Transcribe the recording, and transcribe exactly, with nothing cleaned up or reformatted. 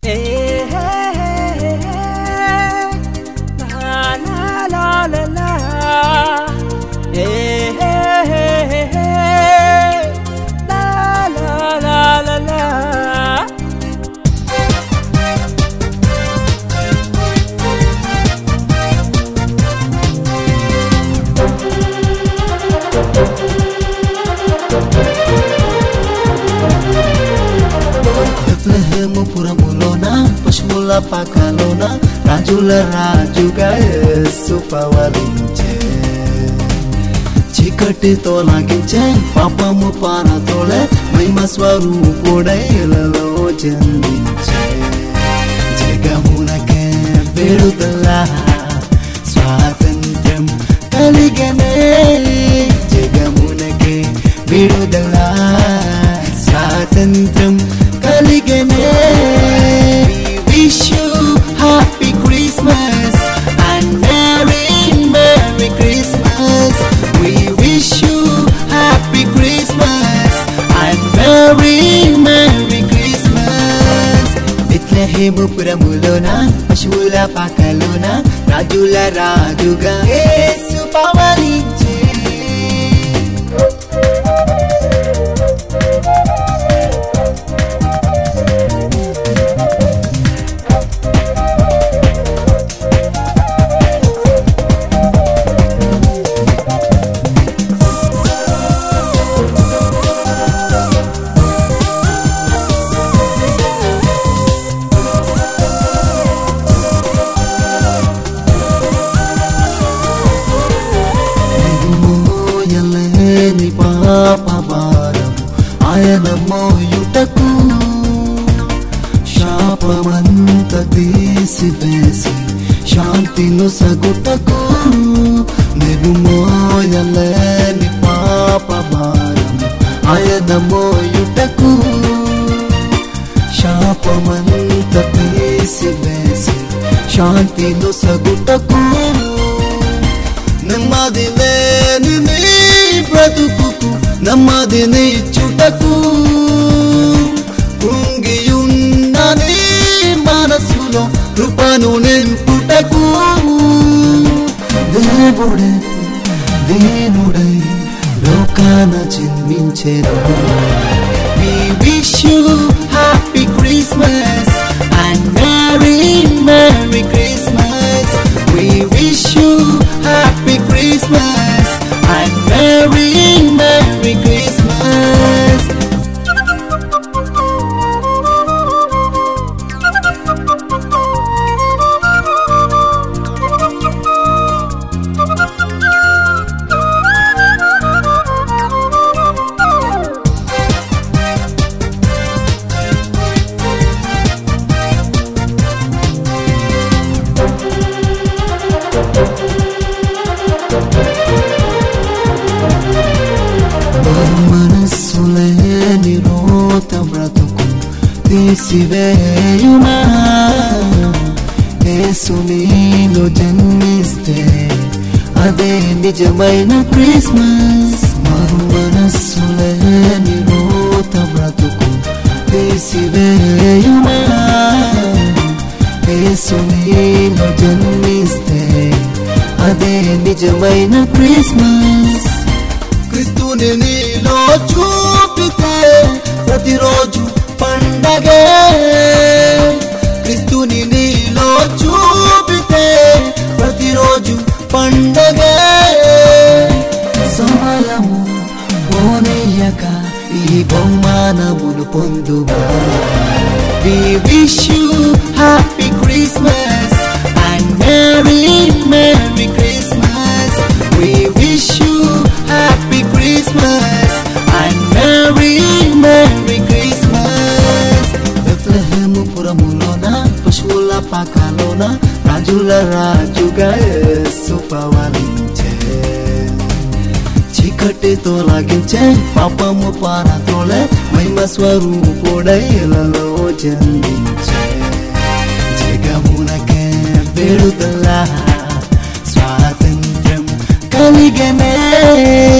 పురములోన పశువుల పాకలోన రాజుల రాజుగా యేసు పవలించే చీకటితో లాగించే పాపము పారతోలే మహిమ స్వరూపుడై ఇలలో జన్మించే జగమునకే విడుదల స్వాతంత్ర్యం కలిగనే జగమునకే విడుదల స్వాతంత్ర్యం Kaligane. We wish you happy Christmas and Merry Merry Christmas. We wish you happy Christmas and Merry Merry Christmas. Bethlehem puramulona pashula pakalona rajula rajuga Yesu pavalinche. ఆయన మోయుటకు శాపమంత తీసివేసి శాంతిను సగుటకు నీవు మోయలేని పాప భారం ఆయన మోయుటకు శాపమంత తీసివేసి శాంతిను సగుటకు నెమ్మది లేని నీ బ్రతుకుకు నెమ్మదిని చుటకు కృంగియున్న నీ మనసులో కృపను నింపుటకు దేవుడే దీనుడై లోకాన జన్మించెను. We wish you happy Christmas and Merry Merry Christmas. We wish you happy Christmas and Merry Merry Christmas. మనస్సులేని రోత బ్రతుకు తీసివేయుమా యేసు నీలో జన్మిస్తే అదే నిజమైన క్రిస్మస్. మరు మనస్సులేని రోత బ్రతుకు తీసివేయుమా యేసు నీలో జన్మిస్తే అదే నిజమైన క్రిస్మస్. క్రీస్తుని నీలో చూపితే ప్రతిరోజు పండగే క్రీస్తుని నీలో చూపితే ప్రతిరోజు పండగే సమయము పోనీయక ఈ బహుమానమును పొందుమా. We wish you happy Christmas and Merry Merry Christmas. We wish you happy Christmas and Merry Merry Christmas. Bethlehem పురములోన పశువుల పాకలోన రాజుల రాజుగా యేసు పవలించే చీకటితో లాగించే పాపము పారతోలే మహిమ స్వరూపుడై ఇలలో జన్మించే జగమునకే విడుదల స్వాతంత్ర్యం కలిగనే.